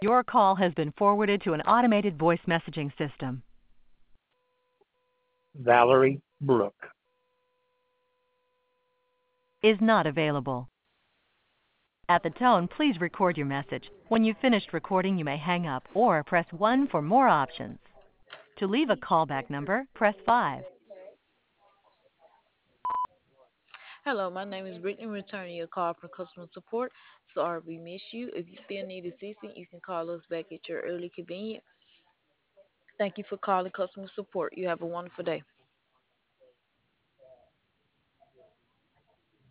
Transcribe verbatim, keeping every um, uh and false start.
Your call has been forwarded to an automated voice messaging system. Valerie Brooke. Is not available. At the tone, please record your message. When you've finished recording, you may hang up or press one for more options. To leave a callback number, press five. Hello, my name is Brittany. Returning your call from customer support. Sorry we missed you. If you still need assistance, you can call us back at your early convenience. Thank you for calling customer support. You have a wonderful day.